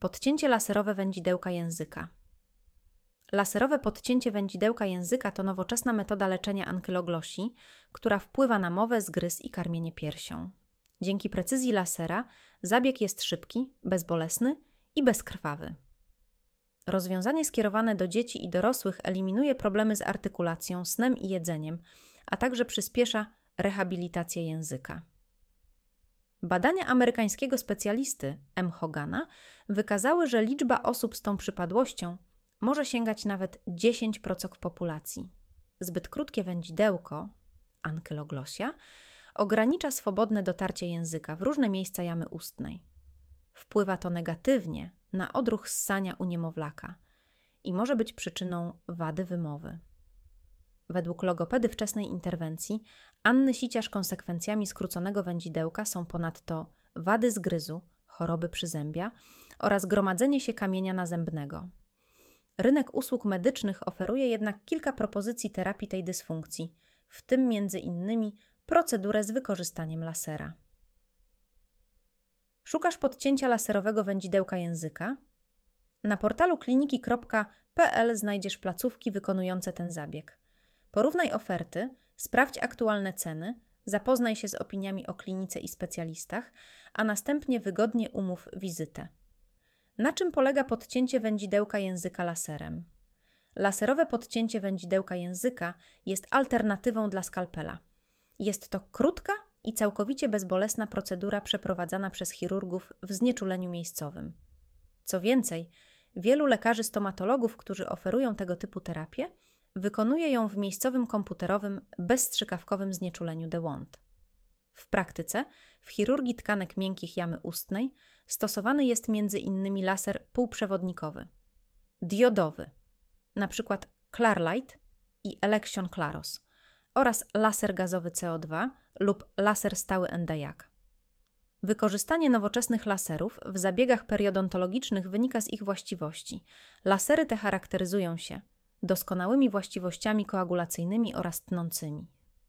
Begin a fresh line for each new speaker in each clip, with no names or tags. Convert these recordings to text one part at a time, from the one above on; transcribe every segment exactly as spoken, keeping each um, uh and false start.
Podcięcie laserowe wędzidełka języka. Laserowe podcięcie wędzidełka języka to nowoczesna metoda leczenia ankyloglosii, która wpływa na mowę, zgryz i karmienie piersią. Dzięki precyzji lasera zabieg jest szybki, bezbolesny i bezkrwawy. Rozwiązanie skierowane do dzieci i dorosłych eliminuje problemy z artykulacją, snem i jedzeniem, a także przyspiesza rehabilitację języka. Badania amerykańskiego specjalisty M. Hogana wykazały, że liczba osób z tą przypadłością może sięgać nawet dziesięć procent populacji. Zbyt krótkie wędzidełko, ankyloglosia, ogranicza swobodne dotarcie języka w różne miejsca jamy ustnej. Wpływa to negatywnie na odruch ssania u niemowlaka i może być przyczyną wady wymowy. Według logopedy wczesnej interwencji Anny Siciarz konsekwencjami skróconego wędzidełka są ponadto wady zgryzu, choroby przyzębia oraz gromadzenie się kamienia nazębnego. Rynek usług medycznych oferuje jednak kilka propozycji terapii tej dysfunkcji, w tym między innymi procedurę z wykorzystaniem lasera. Szukasz podcięcia laserowego wędzidełka języka? Na portalu kliniki kropka p l znajdziesz placówki wykonujące ten zabieg. Porównaj oferty, sprawdź aktualne ceny, zapoznaj się z opiniami o klinice i specjalistach, a następnie wygodnie umów wizytę. Na czym polega podcięcie wędzidełka języka laserem? Laserowe podcięcie wędzidełka języka jest alternatywą dla skalpela. Jest to krótka i całkowicie bezbolesna procedura przeprowadzana przez chirurgów w znieczuleniu miejscowym. Co więcej, wielu lekarzy stomatologów, którzy oferują tego typu terapię, wykonuje ją w miejscowym komputerowym, bezstrzykawkowym znieczuleniu de Wond. W praktyce, w chirurgii tkanek miękkich jamy ustnej stosowany jest między innymi laser półprzewodnikowy, diodowy, np. Clarlight i Election Claros, oraz laser gazowy C O dwa lub laser stały N D I A C. Wykorzystanie nowoczesnych laserów w zabiegach periodontologicznych wynika z ich właściwości. Lasery te charakteryzują się doskonałymi właściwościami koagulacyjnymi oraz tnącymi.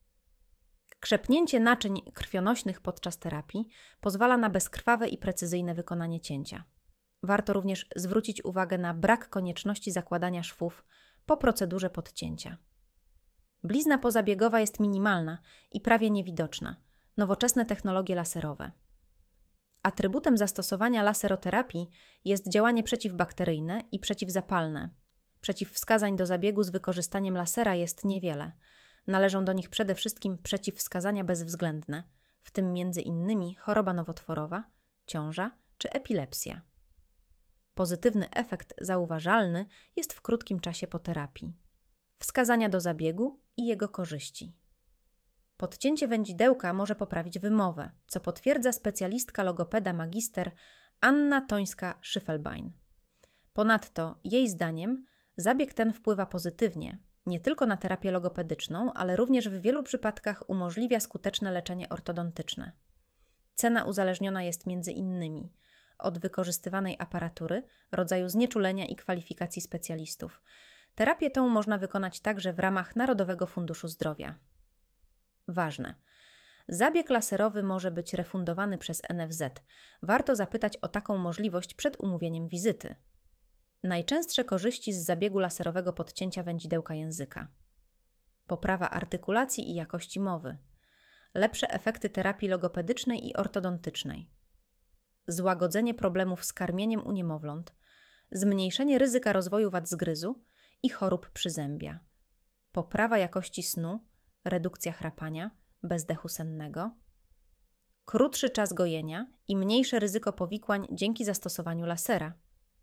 Krzepnięcie naczyń krwionośnych podczas terapii pozwala na bezkrwawe i precyzyjne wykonanie cięcia. Warto również zwrócić uwagę na brak konieczności zakładania szwów po procedurze podcięcia. Blizna pozabiegowa jest minimalna i prawie niewidoczna. Nowoczesne technologie laserowe. Atrybutem zastosowania laseroterapii jest działanie przeciwbakteryjne i przeciwzapalne. Przeciwwskazań do zabiegu z wykorzystaniem lasera jest niewiele. Należą do nich przede wszystkim przeciwwskazania bezwzględne, w tym między innymi choroba nowotworowa, ciąża czy epilepsja. Pozytywny efekt zauważalny jest w krótkim czasie po terapii. Wskazania do zabiegu i jego korzyści. Podcięcie wędzidełka może poprawić wymowę, co potwierdza specjalistka logopeda magister Anna Tońska-Szyfelbein. Ponadto, jej zdaniem, zabieg ten wpływa pozytywnie nie tylko na terapię logopedyczną, ale również w wielu przypadkach umożliwia skuteczne leczenie ortodontyczne. Cena uzależniona jest między innymi od wykorzystywanej aparatury, rodzaju znieczulenia i kwalifikacji specjalistów. Terapię tę można wykonać także w ramach Narodowego Funduszu Zdrowia. Ważne. Zabieg laserowy może być refundowany przez N F Z. Warto zapytać o taką możliwość przed umówieniem wizyty. Najczęstsze korzyści z zabiegu laserowego podcięcia wędzidełka języka. Poprawa artykulacji i jakości mowy. Lepsze efekty terapii logopedycznej i ortodontycznej. Złagodzenie problemów z karmieniem u niemowląt. Zmniejszenie ryzyka rozwoju wad zgryzu i chorób przyzębia. Poprawa jakości snu, redukcja chrapania, bezdechu sennego. Krótszy czas gojenia i mniejsze ryzyko powikłań dzięki zastosowaniu lasera.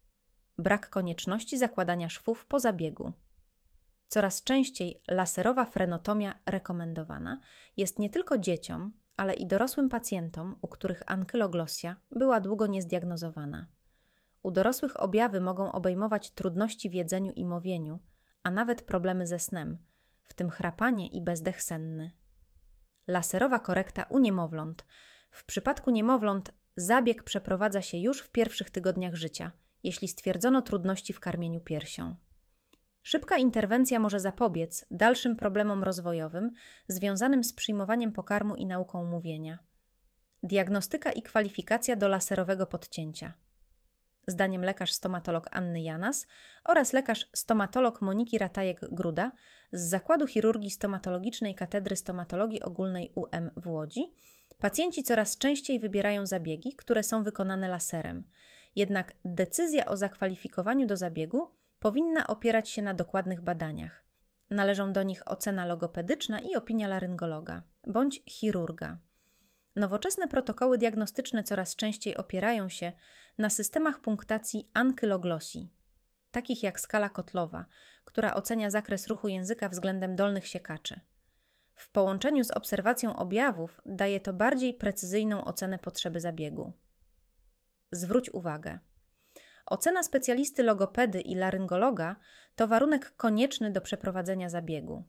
Brak konieczności zakładania szwów po zabiegu. Coraz częściej laserowa frenotomia rekomendowana jest nie tylko dzieciom, ale i dorosłym pacjentom, u których ankyloglosia była długo niezdiagnozowana. U dorosłych objawy mogą obejmować trudności w jedzeniu i mowieniu, a nawet problemy ze snem, w tym chrapanie i bezdech senny. Laserowa korekta u niemowląt. W przypadku niemowląt zabieg przeprowadza się już w pierwszych tygodniach życia, jeśli stwierdzono trudności w karmieniu piersią. Szybka interwencja może zapobiec dalszym problemom rozwojowym związanym z przyjmowaniem pokarmu i nauką mówienia. Diagnostyka i kwalifikacja do laserowego podcięcia. Zdaniem lekarz stomatolog Anny Janas oraz lekarz stomatolog Moniki Ratajek-Gruda z Zakładu Chirurgii Stomatologicznej Katedry Stomatologii Ogólnej U M w Łodzi, pacjenci coraz częściej wybierają zabiegi, które są wykonane laserem. Jednak decyzja o zakwalifikowaniu do zabiegu powinna opierać się na dokładnych badaniach. Należą do nich ocena logopedyczna i opinia laryngologa bądź chirurga. Nowoczesne protokoły diagnostyczne coraz częściej opierają się na systemach punktacji ankyloglosii, takich jak skala Kotlowa, która ocenia zakres ruchu języka względem dolnych siekaczy. W połączeniu z obserwacją objawów daje to bardziej precyzyjną ocenę potrzeby zabiegu. Zwróć uwagę. Ocena specjalisty logopedy i laryngologa to warunek konieczny do przeprowadzenia zabiegu.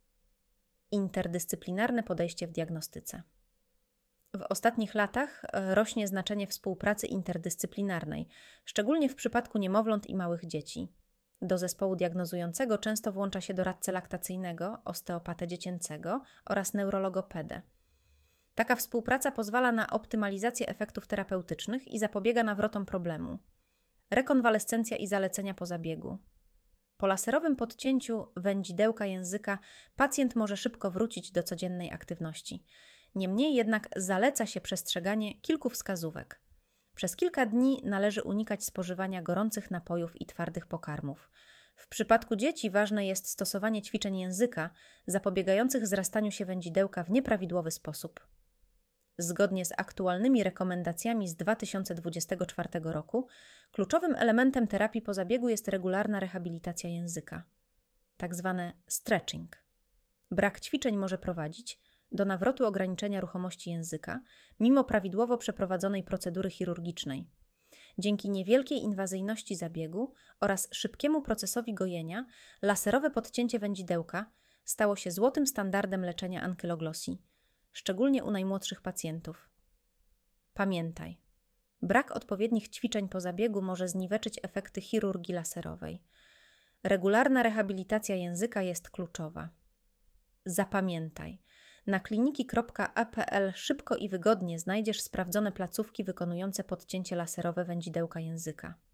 Interdyscyplinarne podejście w diagnostyce. W ostatnich latach rośnie znaczenie współpracy interdyscyplinarnej, szczególnie w przypadku niemowląt i małych dzieci. Do zespołu diagnozującego często włącza się doradcę laktacyjnego, osteopatę dziecięcego oraz neurologopedę. Taka współpraca pozwala na optymalizację efektów terapeutycznych i zapobiega nawrotom problemu. Rekonwalescencja i zalecenia po zabiegu. Po laserowym podcięciu wędzidełka języka pacjent może szybko wrócić do codziennej aktywności. Niemniej jednak zaleca się przestrzeganie kilku wskazówek. Przez kilka dni należy unikać spożywania gorących napojów i twardych pokarmów. W przypadku dzieci ważne jest stosowanie ćwiczeń języka zapobiegających zrastaniu się wędzidełka w nieprawidłowy sposób. Zgodnie z aktualnymi rekomendacjami z dwa tysiące dwudziestego czwartego roku, kluczowym elementem terapii po zabiegu jest regularna rehabilitacja języka, tak zwane stretching. Brak ćwiczeń może prowadzić do nawrotu ograniczenia ruchomości języka, mimo prawidłowo przeprowadzonej procedury chirurgicznej. Dzięki niewielkiej inwazyjności zabiegu oraz szybkiemu procesowi gojenia, laserowe podcięcie wędzidełka stało się złotym standardem leczenia ankyloglosii, szczególnie u najmłodszych pacjentów. Pamiętaj, brak odpowiednich ćwiczeń po zabiegu może zniweczyć efekty chirurgii laserowej. Regularna rehabilitacja języka jest kluczowa. Zapamiętaj, na kliniki kropka a p l szybko i wygodnie znajdziesz sprawdzone placówki wykonujące podcięcie laserowe wędzidełka języka.